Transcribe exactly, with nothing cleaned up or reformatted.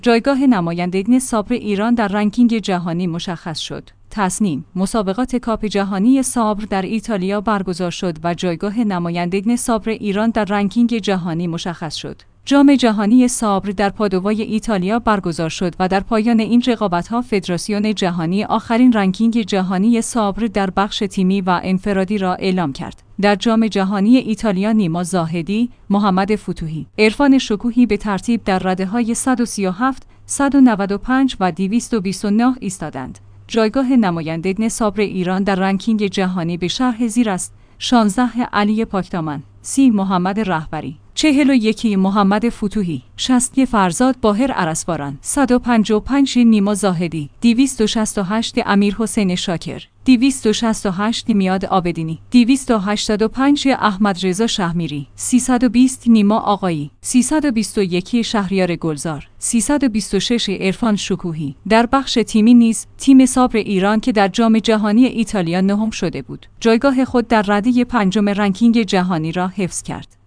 جایگاه نمایندگان سابر ایران در رنکینگ جهانی مشخص شد. تصنیم: مسابقات کاپ جهانی سابر در ایتالیا برگزار شد و جایگاه نمایندگان سابر ایران در رنکینگ جهانی مشخص شد. جام جهانی سابر در پادوای ایتالیا برگزار شد و در پایان این رقابت‌ها فدراسیون جهانی آخرین رنکینگ جهانی سابر در بخش تیمی و انفرادی را اعلام کرد. در جام جهانی ایتالیا نیما زاهدی، محمد فتوحی، عرفان شکوهی به ترتیب در رده‌های صد و سی و هفت، صد و نود و پنج و دویست و بیست و نه ایستادند. جایگاه نمایندگان سابر ایران در رنکینگ جهانی به شرح زیر است: شانزده علی پاکدامن، سی محمد رهبری، چهل و یک محمد فتوحی، شصت فرزاد باهر ارسباران، صد و پنجاه و پنج نیما زاهدی، دویست و شصت و هشت امیر حسین شاکر، دویست و شصت و هشت میاد عابدینی، دویست و هشتاد و پنج احمد رضا شهمیری، سیصد و بیست نیما آقایی، سیصد و بیست و یک شهریار گلزار، سیصد و بیست و شش عرفان شکوهی. در بخش تیمی نیز تیم سابر ایران که در جام جهانی ایتالیا نهم شده بود، جایگاه خود در رده پنجم رنکینگ جهانی را حفظ کرد.